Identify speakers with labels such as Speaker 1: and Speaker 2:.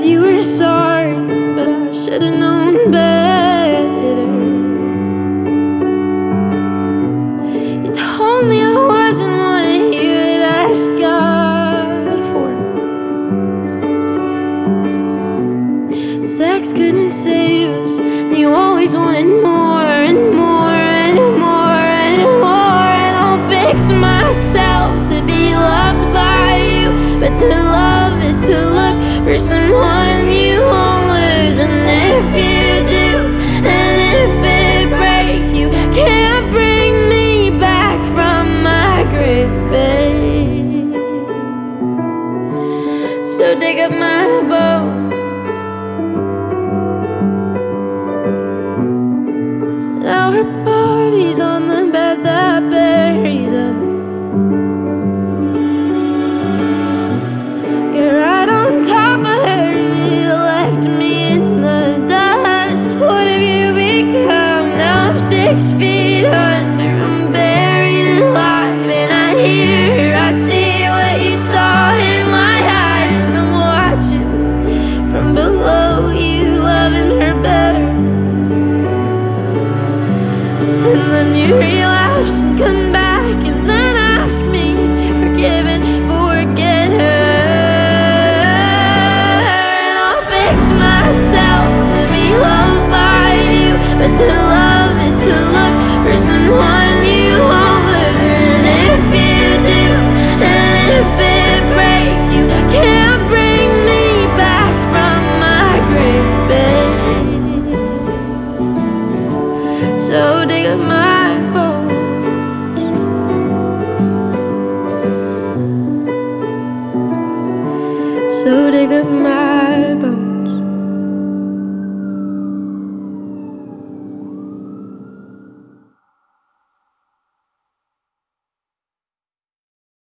Speaker 1: you were sorry, but I should've known better. You told me I wasn't what you had asked God for. Sex couldn't save us, and you always wanted more and more and more and more. And I'll fix myself to be loved by you, but to love is to look for someone you won't lose. And if you do, and if it breaks, you can't bring me back from my grave, babe. So dig up my bones. Our bodies on the bed that buries us. You're right on top of her, you left me in the dust. What have you become? Now I'm 6 feet under, I'm buried alive. And I hear, I see what you saw in my eyes. And I'm watching from below you, loving her better. And then you relapse and come back, and then ask me to forgive and forget her. And I'll fix myself to be loved by you, but to love is to look for someone you won't lose. And if you do, and if it breaks, you can't bring me back from my grave, babe. So dig up my bones. So dig up my